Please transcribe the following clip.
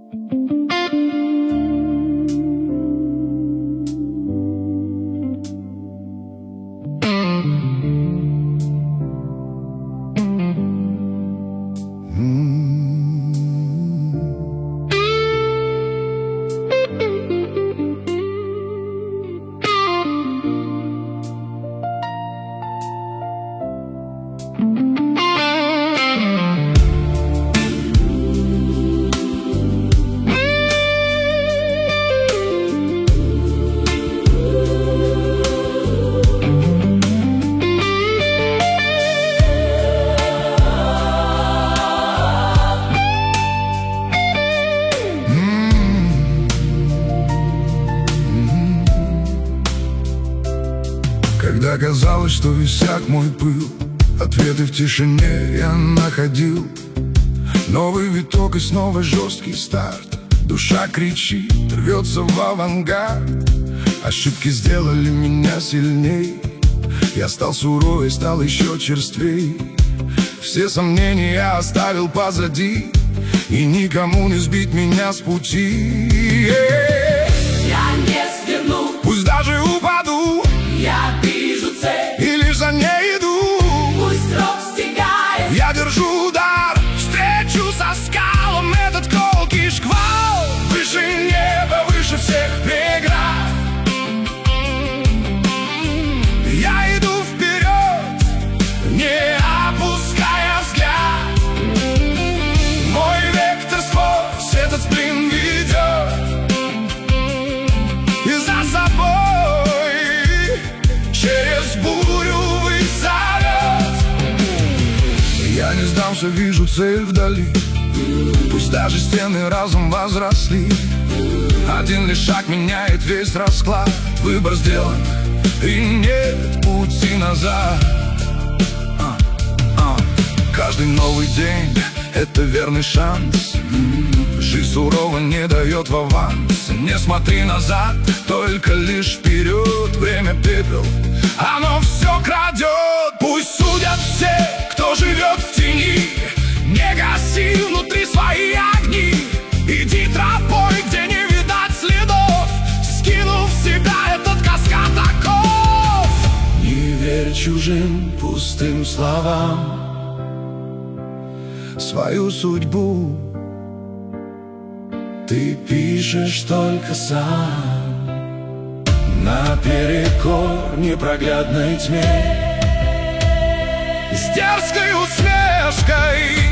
Когда казалось, что иссяк мой пыл, ответы в тишине я находил. Новый виток и снова жесткий старт. Душа кричит, рвется в авангард. Ошибки сделали меня сильней. Я стал суровей, стал еще черствей. Все сомнения я оставил позади, и никому не сбить меня с пути. Я не сверну, пусть даже упаду, я вижу цель, и лишь за ней иду. пусть срок стигает, Я держу удар, встречу со скалом этот колкий шквал. Выше неба, выше всех преград. Я иду вперед, не опуская взгляд. Мой вектор сквозь этот сплин ведет, и за собой через бурю вызовет. Я не сдамся, вижу цель вдали. Пусть даже стены разом возросли. Один лишь шаг меняет весь расклад. Выбор сделан, и нет пути назад. Каждый новый день — это верный шанс. Жизнь сурова не дает в аванс. Не смотри назад, только лишь вперед. Время пепел, оно все крадет. Пусть судят все, кто живет в тени. Не гаси внутри свои огни. Иди тропой, где не видать следов, скинув в себя этот каскад оков. Не верь чужим пустым словам. Свою судьбу ты пишешь только сам, наперекор непроглядной тьме. С дерзкой усмешкой